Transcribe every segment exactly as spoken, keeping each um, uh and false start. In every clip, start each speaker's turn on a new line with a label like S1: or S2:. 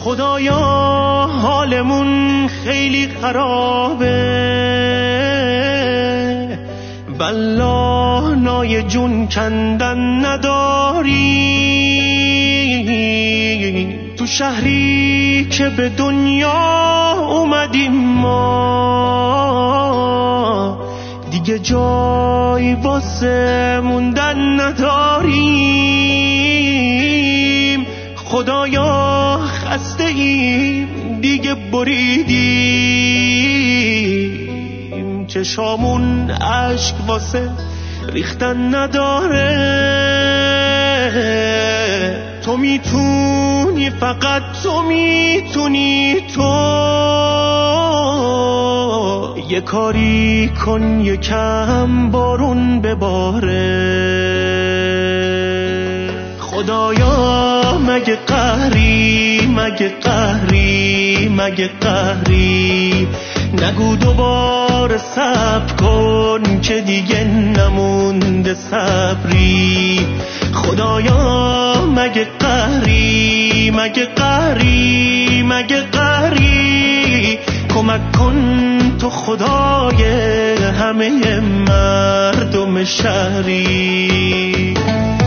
S1: خدایا حالمون خیلی خرابه، والله نای جون کندن نداری. تو شهری که به دنیا اومدیم ما، دیگه جای واسه موندن نداریم. خدایا خسته ایم دیگه بریدیم، چشامون عشق واسه ریختن نداره. تو میتونی، فقط تو میتونی، تو یه کاری کن یکم بارون بباره. خدایا مگه قهری، مگه قهری، مگه قهری، نگو دوباره صبر کن که دیگه نمونده صبری. خدایا مگه قهری، مگه قهری، مگه قهری، کمک کن تو خدای همه مردم شهری.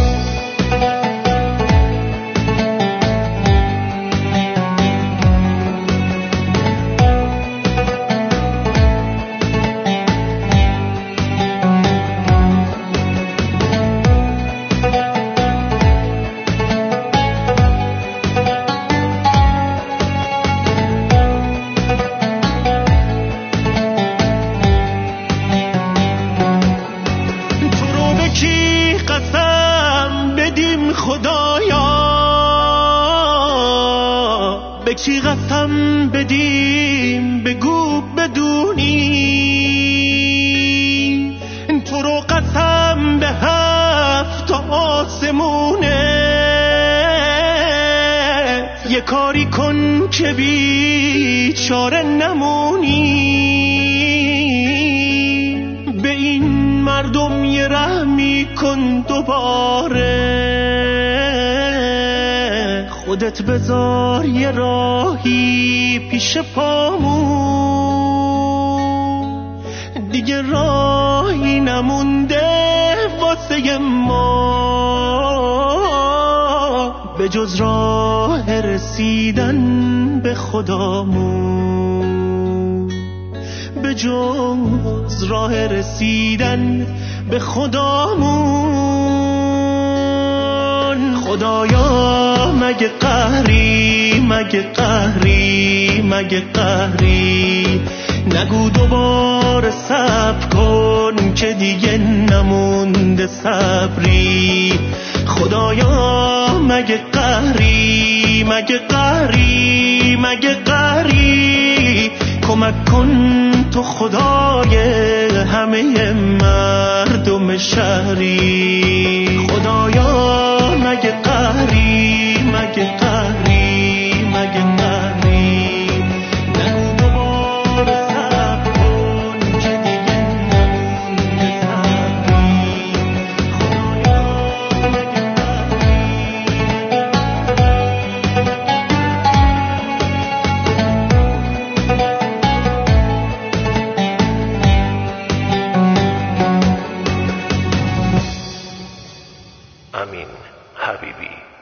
S1: خدایا به کی قسم بدیم، بگو بدونی. تو رو قسم به هفت آسمونه، یه کاری کن که بیچاره نمونی. به این مردم یه رحمی کن دوباره، خودت بذار یه راهی پیش پامون، دیگه راهی نمونده واسه ما به جز راه رسیدن به خدامون، به جز راه رسیدن به خدامون. خدایا مگه قهری، مگه قهری، مگه قهری، نگو دوباره صبر کن که دیگه نمونده صبری. خدایا مگه قهری، مگه قهری، مگه قهری، کمک کن تو خدای همه مردم شهری. خدایا مگه قهری، مگه قهری، مگه قهری، نگو دوباره صبر کن که دیگه نمونده صبری. خدایا مگه
S2: Amin Habibi.